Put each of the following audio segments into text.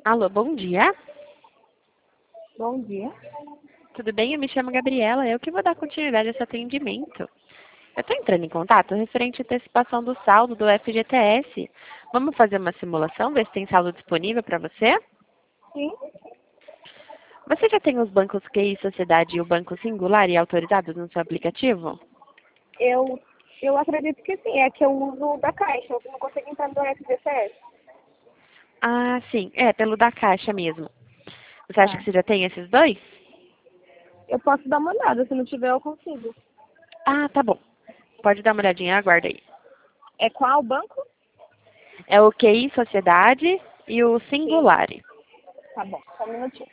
Alô, bom dia. Bom dia. Tudo bem? Eu me chamo Gabriela. Eu que vou dar continuidade a esse atendimento. Eu estou entrando em contato referente à antecipação do saldo do FGTS. Vamos fazer uma simulação, ver se tem saldo disponível para você? Sim, Você já tem os bancos QI Sociedade e o Banco Singular e autorizados no seu aplicativo? eu acredito que sim. É que eu uso da Caixa, eu não consigo entrar no FGTS. Ah, sim. É, pelo da Caixa mesmo. Você acha que Tá. você já tem esses dois? Eu posso dar uma olhada, se não tiver eu consigo. Ah, tá bom. Pode dar uma olhadinha, aguarda aí. É qual banco? É o QI Sociedade e o Sim. Singular. Tá bom, só um minutinho.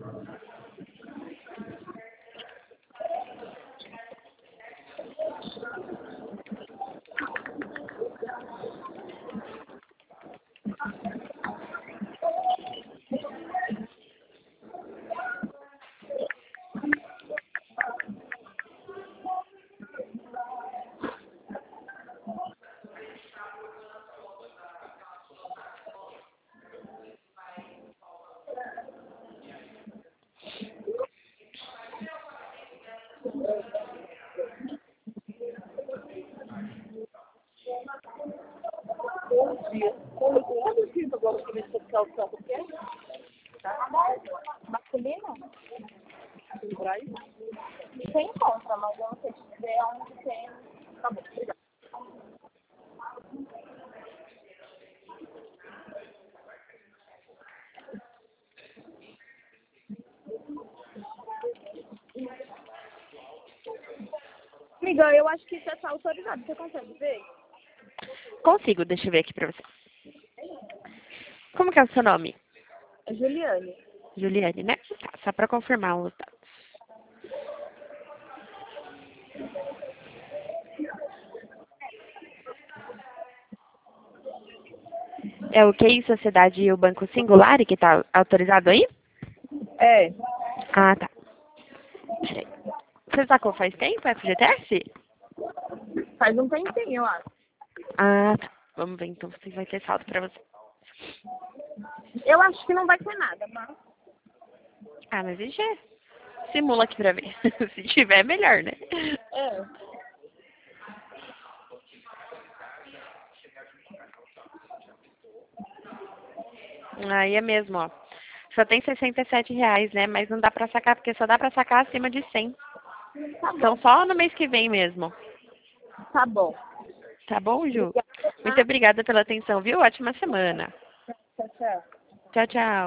Bom dia. Como todo tipo agora que você quer o santo quê? Masculino? Tem encontra, mas eu não sei dizer onde tem. Tá bom, obrigada. Amiga, eu acho que isso está autorizado. Você consegue ver? Consigo, deixa eu ver aqui pra você. Como que é o seu nome? É Juliane. Juliane, né? Tá, só pra confirmar os dados. É o QI Sociedade e o Banco Singular que tá autorizado aí? É, Ah, tá. Peraí. Você sacou faz tempo, FGTS? faz um tempinho, eu acho. Ah, tá. Vamos ver então se vai ter saldo pra você. Eu acho que não vai ter nada, mas. Ah, mas deixa simula aqui pra ver. Se tiver, melhor, né? É. Aí é mesmo, ó. Só tem R$ 67, né? Mas não dá pra sacar, porque só dá pra sacar acima de 100. Tá Então bom, só no mês que vem mesmo. tá bom. Tá bom, Ju? Obrigada, Muito tá? obrigada pela atenção, viu? Ótima semana. Tchau, tchau. Tchau, tchau.